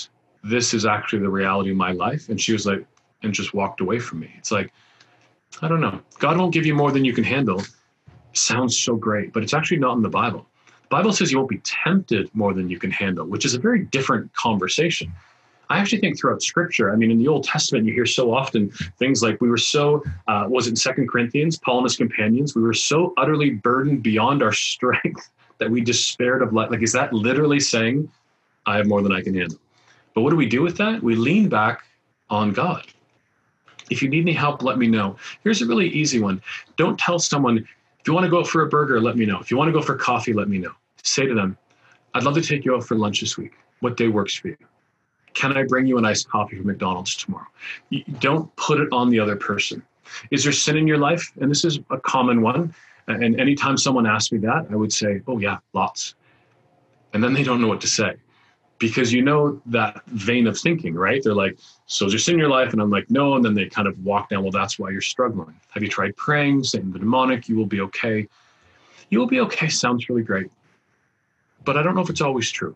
this is actually the reality of my life. And she was like, and just walked away from me. It's like, I don't know. God won't give you more than you can handle. Sounds so great, but it's actually not in the Bible. The Bible says you won't be tempted more than you can handle, which is a very different conversation. I actually think throughout Scripture, I mean, in the Old Testament, you hear so often things like we were so, uh, was it in Second Corinthians, Paul and his companions, we were so utterly burdened beyond our strength that we despaired of life. Like, is that literally saying, I have more than I can handle? But what do we do with that? We lean back on God. If you need any help, let me know. Here's a really easy one. Don't tell someone, if you want to go out for a burger, let me know. If you want to go for coffee, let me know. Say to them, I'd love to take you out for lunch this week. What day works for you? Can I bring you an iced coffee from McDonald's tomorrow? You don't put it on the other person. Is there sin in your life? And this is a common one. And anytime someone asks me that, I would say, oh yeah, lots. And then they don't know what to say. Because you know that vein of thinking, right? They're like, so is there sin in your life? And I'm like, no. And then they kind of walk down, well, that's why you're struggling. Have you tried praying, saying the demonic, you will be okay? You will be okay sounds really great. But I don't know if it's always true.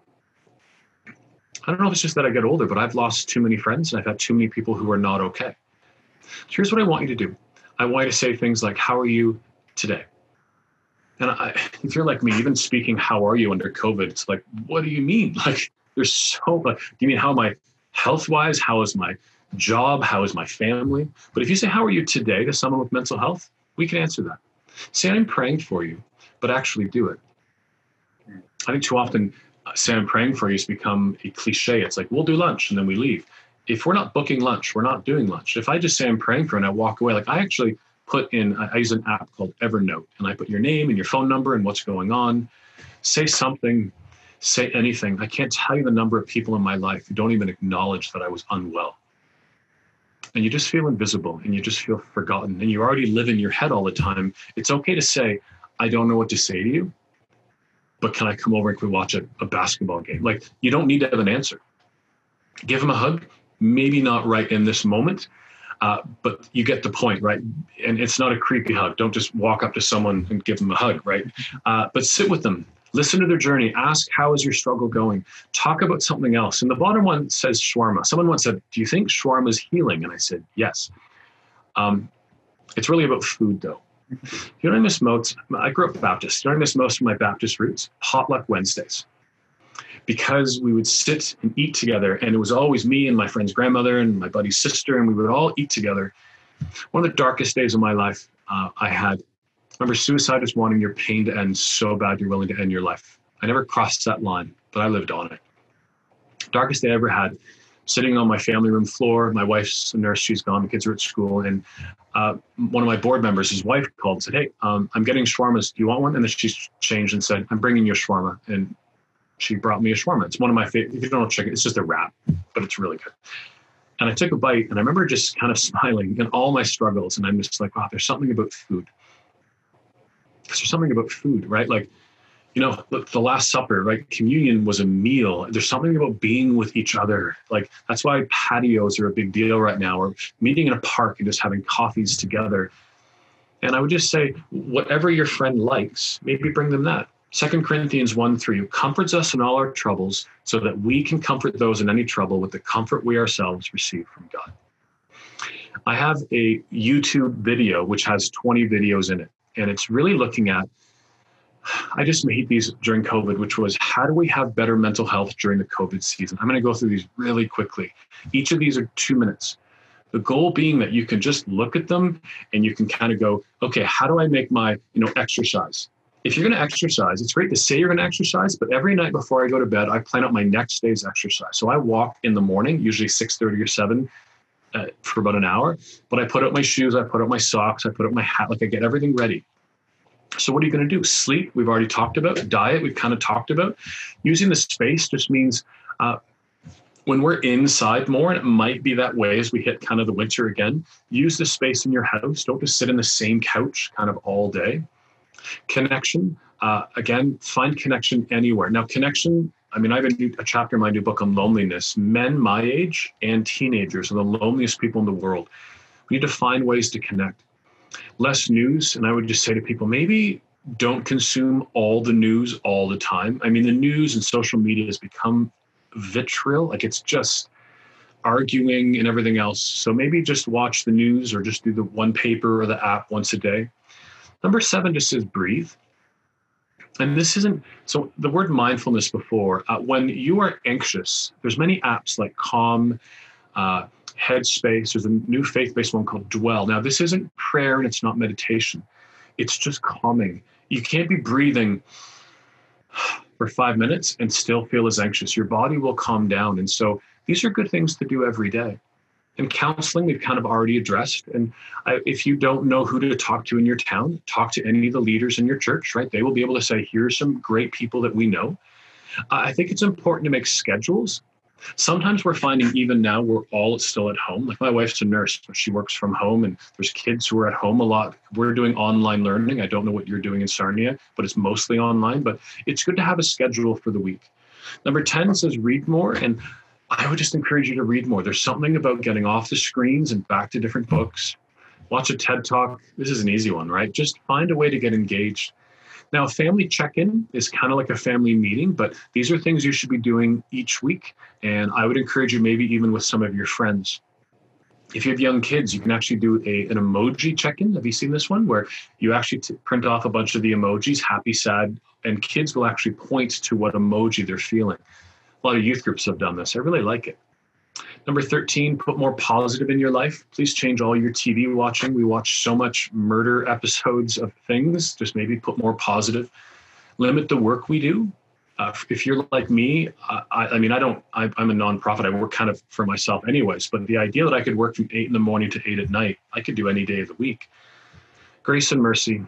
I don't know if it's just that I get older, but I've lost too many friends and I've had too many people who are not okay. So here's what I want you to do. I want you to say things like, how are you today? And I, if you're like me, even speaking, how are you under COVID? It's like, what do you mean? Like, there's so much. Do you mean how am I health-wise? How is my job? How is my family? But if you say, how are you today to someone with mental health, we can answer that. Say, I'm praying for you, but actually do it. I think too often, uh, say I'm praying for you has become a cliche. It's like, we'll do lunch and then we leave. If we're not booking lunch, we're not doing lunch. If I just say I'm praying for you and I walk away, like I actually put in, I, I use an app called Evernote and I put your name and your phone number and what's going on. Say something. Say anything. I can't tell you the number of people in my life who don't even acknowledge that I was unwell. And you just feel invisible and you just feel forgotten and you already live in your head all the time. It's okay to say, I don't know what to say to you, but can I come over and can we watch a, a basketball game? Like, you don't need to have an answer. Give them a hug. Maybe not right in this moment, uh, but you get the point, right? And it's not a creepy hug. Don't just walk up to someone and give them a hug, right? Uh, but sit with them. Listen to their journey. Ask, how is your struggle going? Talk about something else. And the bottom one says shawarma. Someone once said, do you think shawarma is healing? And I said, yes. Um, it's really about food, though. You know what I miss most? I grew up Baptist. You know what I miss most from my Baptist roots? Potluck Wednesdays. Because we would sit and eat together. And it was always me and my friend's grandmother and my buddy's sister. And we would all eat together. One of the darkest days of my life uh, I had. Remember, suicide is wanting your pain to end so bad you're willing to end your life. I never crossed that line, but I lived on it. Darkest day I ever had, sitting on my family room floor. My wife's a nurse, she's gone, the kids are at school. And uh, one of my board members, his wife called and said, hey, um, I'm getting shawarmas. Do you want one? And then she changed and said, I'm bringing you a shawarma. And she brought me a shawarma. It's one of my favorite, if you don't know chicken, it's just a wrap, but it's really good. And I took a bite and I remember just kind of smiling in all my struggles. And I'm just like, wow, there's something about food. There's something about food, right? Like, you know, the, the Last Supper, right? Communion was a meal. There's something about being with each other. Like, that's why patios are a big deal right now, or meeting in a park and just having coffees together. And I would just say, whatever your friend likes, maybe bring them that. Second Corinthians one three comforts us in all our troubles so that we can comfort those in any trouble with the comfort we ourselves receive from God. I have a YouTube video which has twenty videos in it. And it's really looking at, I just made these during COVID, which was how do we have better mental health during the COVID season? I'm going to go through these really quickly. Each of these are two minutes. The goal being that you can just look at them and you can kind of go, okay, how do I make my, you know, exercise? If you're going to exercise, it's great to say you're going to exercise, but every night before I go to bed, I plan out my next day's exercise. So I walk in the morning, usually six thirty or seven. Uh, for about an hour, but I put up my shoes, I put up my socks, I put up my hat, like I get everything ready. So what are you going to do? Sleep, we've already talked about. Diet, we've kind of talked about. Using the space just means uh, when we're inside more, and it might be that way as we hit kind of the winter again, use the space in your house. Don't just sit in the same couch kind of all day. Connection, uh, again, find connection anywhere. Now, connection, I mean, I have a, new, a chapter in my new book on loneliness. Men my age and teenagers are the loneliest people in the world. We need to find ways to connect. Less news, and I would just say to people, maybe don't consume all the news all the time. I mean, the news and social media has become vitriol. Like, it's just, arguing and everything else. So maybe just watch the news or just do the one paper or the app once a day. Number seven just says breathe. And this isn't, so the word mindfulness before, uh, when you are anxious, there's many apps like Calm, uh, Headspace. There's a new faith-based one called Dwell. Now, this isn't prayer and it's not meditation. It's just calming. You can't be breathing for five minutes and still feel as anxious. Your body will calm down. And so these are good things to do every day. And counseling, we've kind of already addressed. And I, if you don't know who to talk to in your town, talk to any of the leaders in your church, right? They will be able to say, here's some great people that we know. I think it's important to make schedules. Sometimes we're finding even now we're all still at home. Like my wife's a nurse, so she works from home and there's kids who are at home a lot. We're doing online learning. I don't know what you're doing in Sarnia, but it's mostly online. But it's good to have a schedule for the week. Number ten says read more. And I would just encourage you to read more. There's something about getting off the screens and back to different books. Watch a TED Talk. This is an easy one, right? Just find a way to get engaged. Now, family check-in is kind of like a family meeting, but these are things you should be doing each week. And I would encourage you maybe even with some of your friends. If you have young kids, you can actually do a, an emoji check-in. Have you seen this one? Where you actually t- print off a bunch of the emojis, happy, sad, and kids will actually point to what emoji they're feeling. A lot of youth groups have done this. I really like it. Number thirteen, put more positive in your life. Please change all your T V watching. We watch so much murder episodes of things. Just maybe put more positive. Limit the work we do. Uh, if you're like me, uh, I, I mean, I don't, I, I'm a nonprofit. I work kind of for myself anyways, but the idea that I could work from eight in the morning to eight at night, I could do any day of the week. Grace and mercy.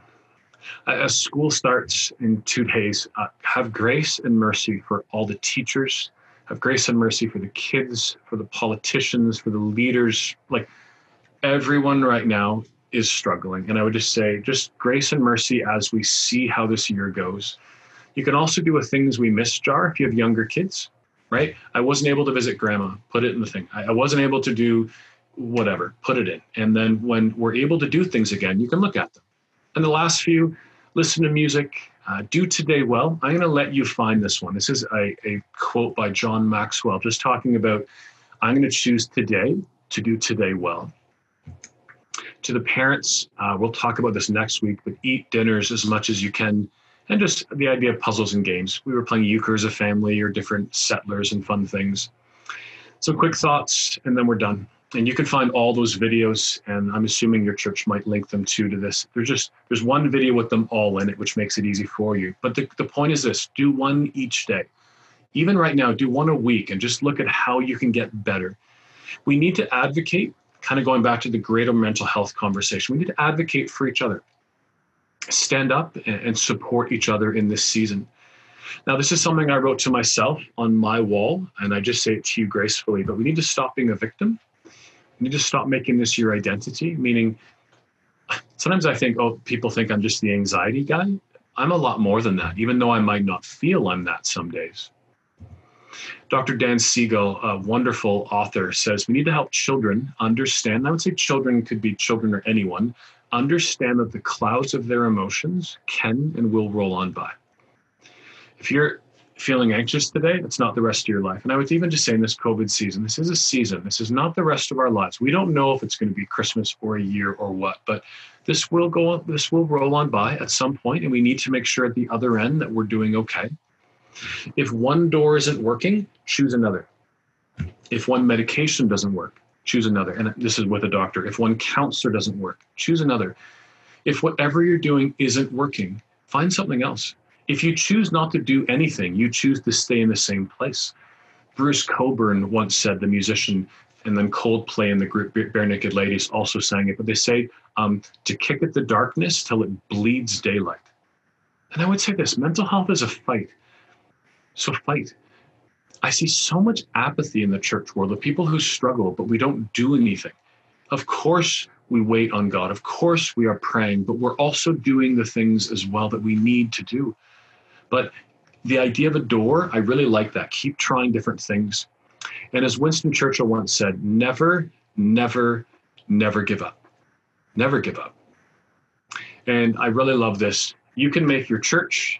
As school starts in two days, uh, have grace and mercy for all the teachers, have grace and mercy for the kids, for the politicians, for the leaders. Like everyone right now is struggling. And I would just say, just grace and mercy as we see how this year goes. You can also do a things we miss jar if you have younger kids, right? I wasn't able to visit grandma, put it in the thing. I, I wasn't able to do whatever, put it in. And then when we're able to do things again, you can look at them. And the last few, listen to music, uh, do today well. I'm going to let you find this one. This is a, a quote by John Maxwell, just talking about, I'm going to choose today to do today well. To the parents, uh, we'll talk about this next week, but eat dinners as much as you can. And just the idea of puzzles and games. We were playing euchre as a family or different settlers and fun things. So quick thoughts, and then we're done. And you can find all those videos, and I'm assuming your church might link them too to this. There's just, there's one video with them all in it, which makes it easy for you. But the, the point is this, do one each day. Even right now, do one a week and just look at how you can get better. We need to advocate, kind of going back to the greater mental health conversation, we need to advocate for each other. Stand up and, and support each other in this season. Now, this is something I wrote to myself on my wall, and I just say it to you gracefully, but we need to stop being a victim. We need to stop making this your identity, meaning sometimes I think, oh, people think I'm just the anxiety guy. I'm a lot more than that, even though I might not feel I'm that some days. Doctor Dan Siegel, a wonderful author, says we need to help children understand. I would say children could be children or anyone, understand that the clouds of their emotions can and will roll on by. If you're feeling anxious today, that's not the rest of your life. And I would even just say in this COVID season, this is a season. This is not the rest of our lives. We don't know if it's going to be Christmas or a year or what, but this will go on, this will roll on by at some point, and we need to make sure at the other end that we're doing okay. If one door isn't working, choose another. If one medication doesn't work, choose another. And this is with a doctor. If one counselor doesn't work, choose another. If whatever you're doing isn't working, find something else. If you choose not to do anything, you choose to stay in the same place. Bruce Cockburn once said, the musician, and then Coldplay and the group Bare Naked Ladies also sang it, but they say um, to kick at the darkness till it bleeds daylight. And I would say this, mental health is a fight. So fight. I see so much apathy in the church world of people who struggle, but we don't do anything. Of course, we wait on God. Of course, we are praying, but we're also doing the things as well that we need to do. But the idea of a door, I really like that. Keep trying different things. And as Winston Churchill once said, never, never, never give up. Never give up. And I really love this. You can make your church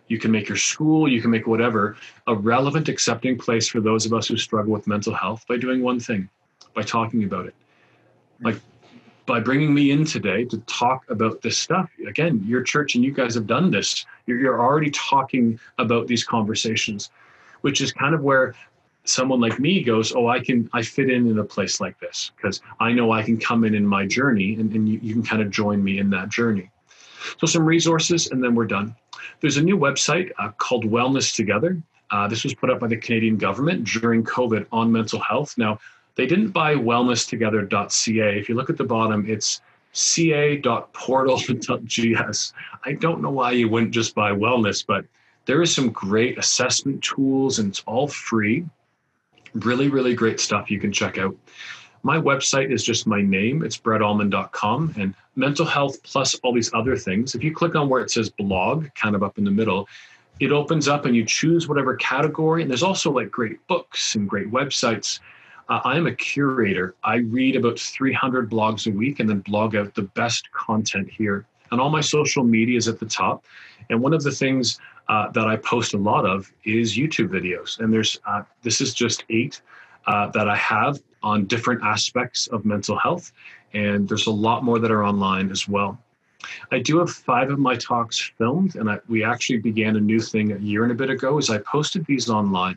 You can make your school, you can make whatever a relevant, accepting place for those of us who struggle with mental health by doing one thing, by talking about it. Like by bringing me in today to talk about this stuff. Again, your church and you guys have done this. You're, you're already talking about these conversations, which is kind of where someone like me goes, oh, I can, I fit in in a place like this because I know I can come in in my journey and, and you, you can kind of join me in that journey. So some resources and then we're done. There's a new website uh, called Wellness Together. Uh, this was put up by the Canadian government during COVID on mental health. Now, they didn't buy wellness together dot c a. If you look at the bottom, it's c a dot portal dot g s. I don't know why you wouldn't just buy wellness, but there is some great assessment tools and it's all free. Really, really great stuff you can check out. My website is just my name. It's brett allman dot com, and mental health plus all these other things. If you click on where it says blog, kind of up in the middle, it opens up and you choose whatever category. And there's also like great books and great websites. Uh, I am a curator. I read about three hundred blogs a week and then blog out the best content here. And all my social media is at the top. And one of the things uh, that I post a lot of is YouTube videos. And there's uh, this is just eight uh, that I have on different aspects of mental health. And there's a lot more that are online as well. I do have five of my talks filmed, and I, we actually began a new thing a year and a bit ago is I posted these online.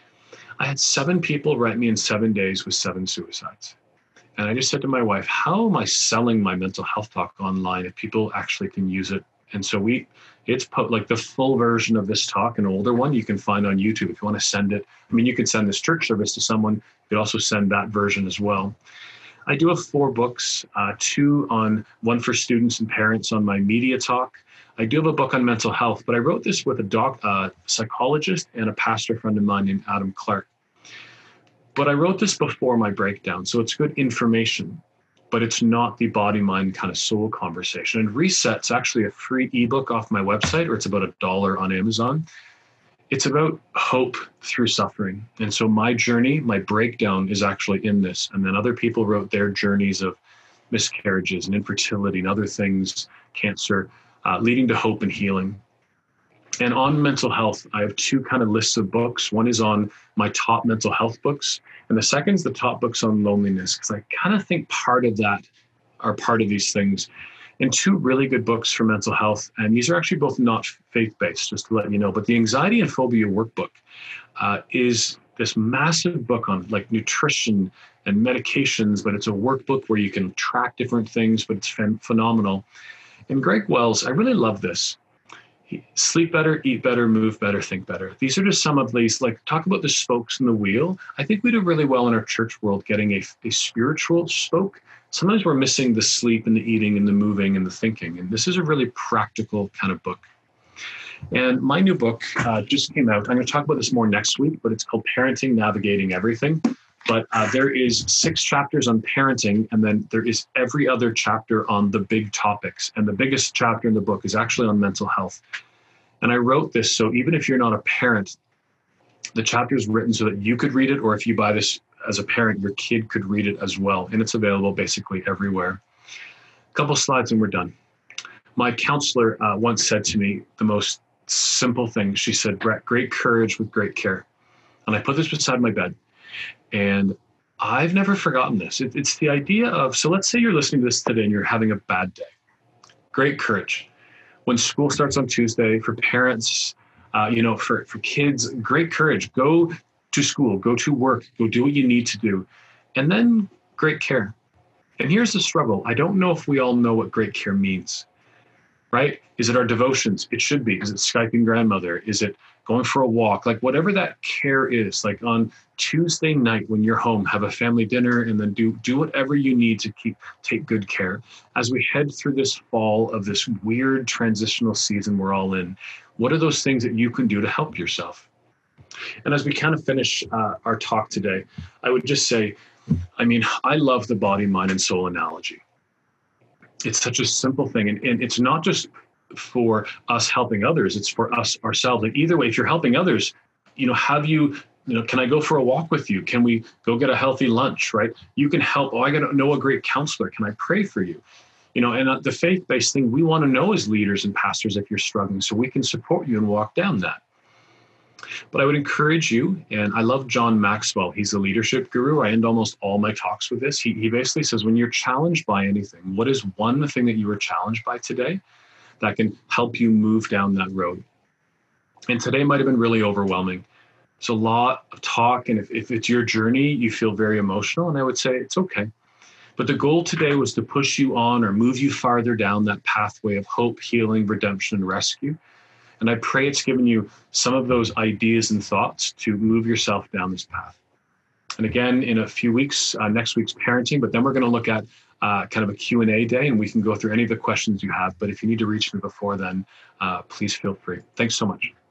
I had seven people write me in seven days with seven suicides. And I just said to my wife, how am I selling my mental health talk online if people actually can use it? And so we, it's po- like the full version of this talk, an older one you can find on YouTube if you want to send it. I mean, you can send this church service to someone. You could also send that version as well. I do have four books, uh, two on, one for students and parents on my media talk. I do have a book on mental health, but I wrote this with a doc, uh, psychologist and a pastor friend of mine named Adam Clark. But I wrote this before my breakdown, so it's good information, but it's not the body, mind, kind of soul conversation. And Reset's actually a free ebook off my website, or it's about a dollar on Amazon. It's about hope through suffering. And so my journey, my breakdown is actually in this. And then other people wrote their journeys of miscarriages and infertility and other things, cancer, uh, leading to hope and healing. And on mental health, I have two kind of lists of books. One is on my top mental health books, and the second is the top books on loneliness, because I kind of think part of that are part of these things. And two really good books for mental health, and these are actually both not faith-based, just to let you know, but the Anxiety and Phobia Workbook uh, is this massive book on like nutrition and medications, but it's a workbook where you can track different things, but it's ph- phenomenal. And Greg Wells, I really love this. Sleep better, eat better, move better, think better. These are just some of these, like talk about the spokes in the wheel. I think we do really well in our church world getting a, a spiritual spoke. Sometimes we're missing the sleep and the eating and the moving and the thinking. And this is a really practical kind of book. And my new book uh, just came out. I'm going to talk about this more next week, but it's called Parenting, Navigating Everything. But uh, there is six chapters on parenting, and then there is every other chapter on the big topics. And the biggest chapter in the book is actually on mental health. And I wrote this so even if you're not a parent, the chapter is written so that you could read it, or if you buy this as a parent, your kid could read it as well. And it's available basically everywhere. A couple slides and we're done. My counselor uh, once said to me the most simple thing. She said, Brett, great courage with great care. And I put this beside my bed. And I've never forgotten this. It, it's the idea of, so let's say you're listening to this today and you're having a bad day. Great courage. When school starts on Tuesday, for parents, uh, you know, for, for kids, great courage. Go to school, go to work, go do what you need to do. And then great care. And here's the struggle. I don't know if we all know what great care means, right? Is it our devotions? It should be. Is it Skyping grandmother? Is it going for a walk? Like whatever that care is, like on Tuesday night when you're home, have a family dinner and then do, do whatever you need to keep, take good care. As we head through this fall of this weird transitional season we're all in, what are those things that you can do to help yourself? And as we kind of finish uh, our talk today, I would just say, I mean, I love the body, mind, and soul analogy. It's such a simple thing. And, and it's not just for us helping others, it's for us ourselves. Like either way, if you're helping others, you know, have you, you know, can I go for a walk with you? Can we go get a healthy lunch, right? You can help. Oh, I got to know a great counselor. Can I pray for you? You know, and uh, the faith-based thing, we want to know as leaders and pastors if you're struggling so we can support you and walk down that. But I would encourage you, and I love John Maxwell. He's a leadership guru. I end almost all my talks with this. He, he basically says, when you're challenged by anything, what is one thing that you were challenged by today that can help you move down that road? And today might have been really overwhelming. It's a lot of talk, and if, if it's your journey, you feel very emotional, and I would say it's okay. But the goal today was to push you on or move you farther down that pathway of hope, healing, redemption, and rescue. And I pray it's given you some of those ideas and thoughts to move yourself down this path. And again, in a few weeks, uh, next week's parenting, but then we're going to look at uh, kind of a Q and A day, and we can go through any of the questions you have. But if you need to reach me before then, uh, please feel free. Thanks so much.